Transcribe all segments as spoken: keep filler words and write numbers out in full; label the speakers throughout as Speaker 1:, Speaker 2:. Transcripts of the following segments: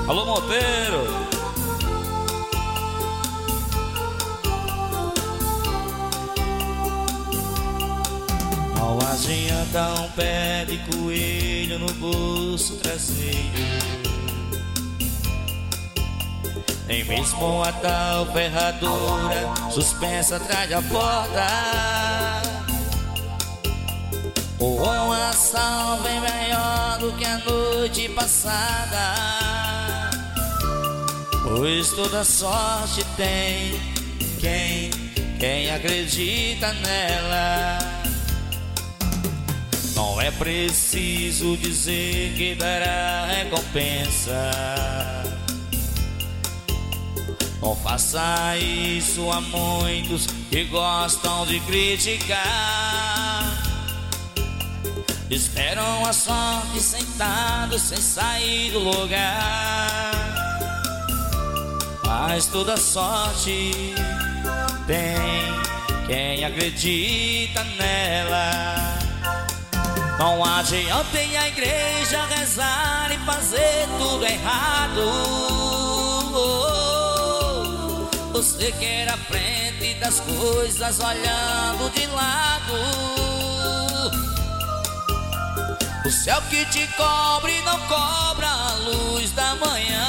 Speaker 1: Alô, Monteiro. Não adianta um pé de coelho no bolso traseiro, nem mesmo a tal ferradura suspensa atrás da porta. Ou uma ação bem melhor do que a noite passada, pois toda sorte tem quem, quem acredita nela. Não é preciso dizer que dará recompensa. Não faça isso a muitos que gostam de criticar. Esperam a sorte sentados sem sair do lugar. Mas toda sorte tem quem acredita nela. Não adianta ir à igreja rezar e fazer tudo errado. Você quer a frente das coisas olhando de lado. O céu que te cobre não cobra a luz da manhã.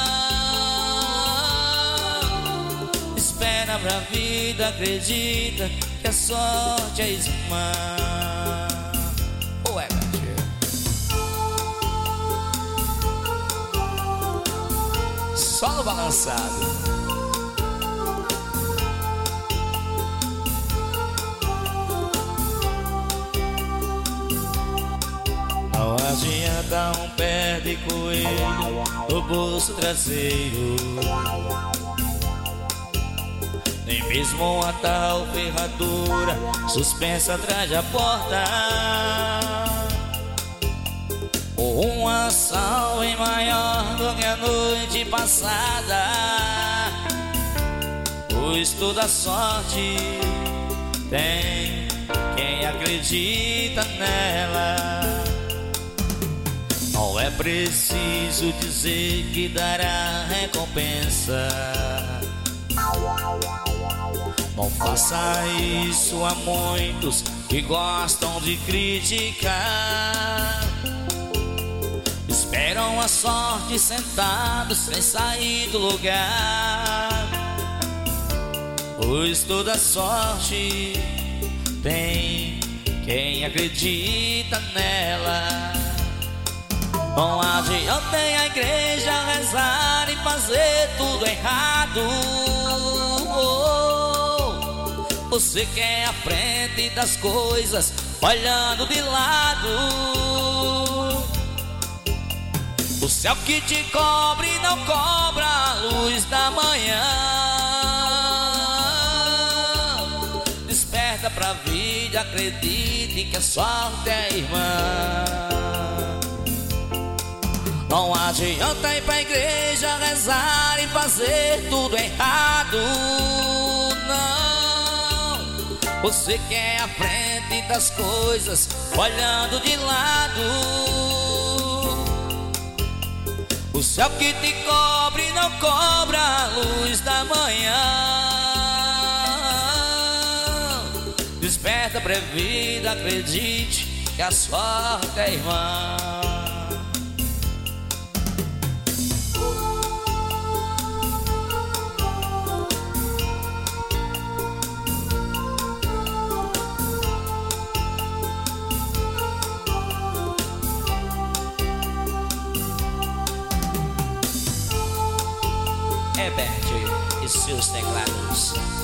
Speaker 1: Espera pra vida, acredita que a sorte é irmã. Ué, só no balançado. Não adianta um pé de coelho no bolso traseiro, nem mesmo uma tal ferradura suspensa atrás da porta. Ou uma ação em maior do que a noite passada, pois toda sorte tem quem acredita nela. Não é preciso dizer que dará recompensa. Não faça isso a muitos que gostam de criticar. Esperam a sorte sentados sem sair do lugar. Pois toda sorte tem quem acredita nela. Não adianta ir à igreja rezar e fazer tudo errado. Você quer a frente das coisas olhando de lado. O céu que te cobre não cobra a luz da manhã. Desperta pra vida, acredite que a sorte é irmã. Não adianta ir pra igreja rezar e fazer tudo errado, não. Você quer a frente das coisas olhando de lado. O céu que te cobre não cobra a luz da manhã. Desperta pra vida, acredite que a sorte é irmã. Herbert e seus teclados.